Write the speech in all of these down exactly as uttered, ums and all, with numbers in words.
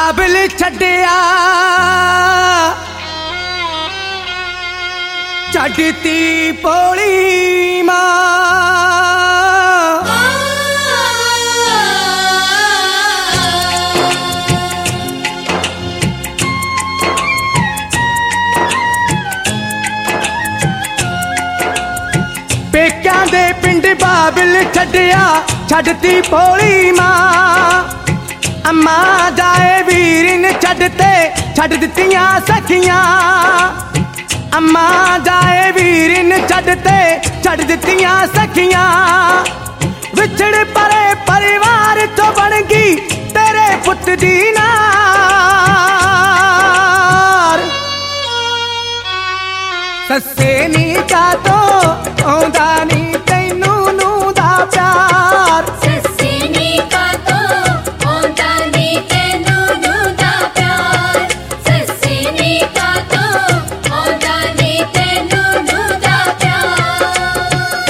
बाबल छड्डिया छड्डती भोली मां पेक्यां दे पिंड बाबल छड्डिया छड्डती भोली मां अम्मा जाए वीरिन छड्डते छड्ड दित्तियां सखियां अम्मा जाए वीरिन छड्डते छड्ड दित्तियां सखियां विछड़ परे परिवार तो बन गई तेरे पुत दी नार सस्से नी का तो आउंदा नी तैनू नू दा प्यार सस्से नी का तो आउंदा नी तैनू नू दा प्यार सस्से नी का तो आउंदा नी तैनू नू दा प्यार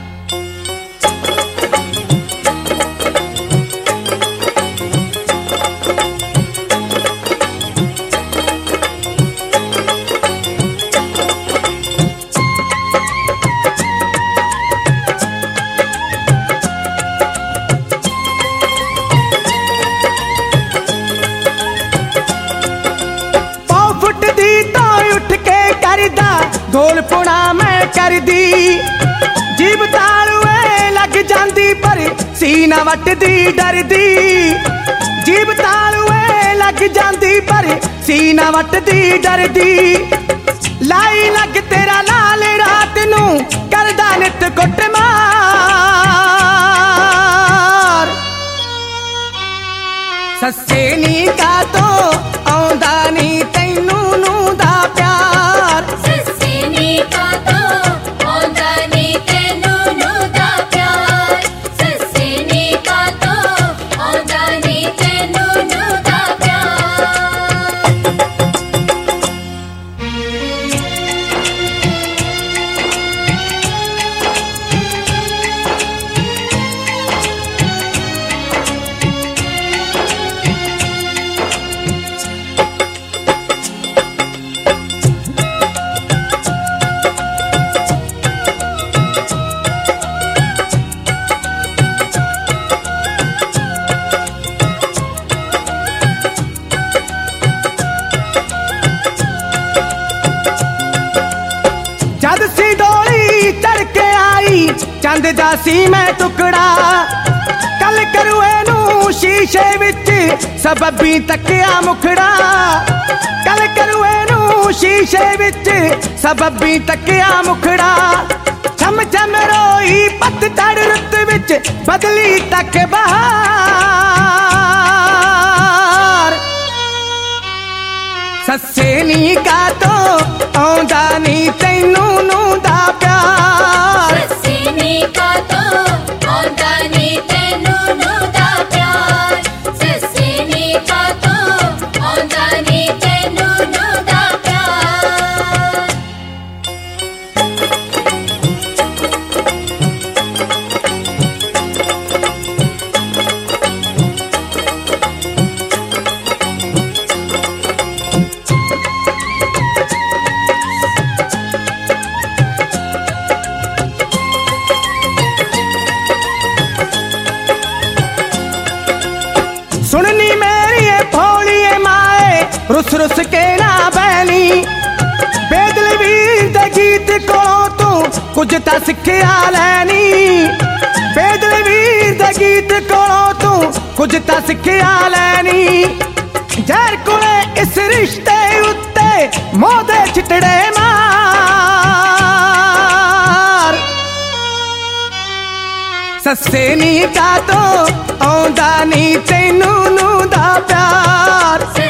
ढोल पुणा मैं कर दी जीब तालुए लग जांदी पर सीना वट दी डर दी जीब तालुए लग जांदी पर सीना वट दी डर दी लाई लग तेरा लाल रात नू करदा नित कुट मार सस्से नी का तो आउंदा नी तैनू नू दा प्यार सस्से नी का तो आउंदा नी तैनू नू दा प्यार सस्से नी का तो आउंदा नी तैनू नू दा प्यार जद सी डोली चढ़ के आई चंद जासी मैं टुकड़ा कल करुए नू शीशे विच सबबी तकिया मुखड़ा कल करुए नू शीशे विच सबबी तकिया मुखड़ा छम छम रोई पतझड़ रुत विच बदली तक बहार सस्से नी का तो आउंदा नी तैनू नू दा प्यार सस्से नी का तो आउंदा नी तैनू नू दा प्यार सस्से नी का तो आउंदा नी तैनू नू दा प्यार सुननी मेरी भोलिए माए रुस रुस के ना बहनी बेदल वीर दे गीत को तू कुछ ता सिखिया लैनी बेदल वीर दे गीत को तू कुछ ता सिखिया लैनी जहर कुले इस रिश्ते उत्ते मोदे छिटड़े मार सस्से नी का तो आउंदा नी तैनू नू दा प्यार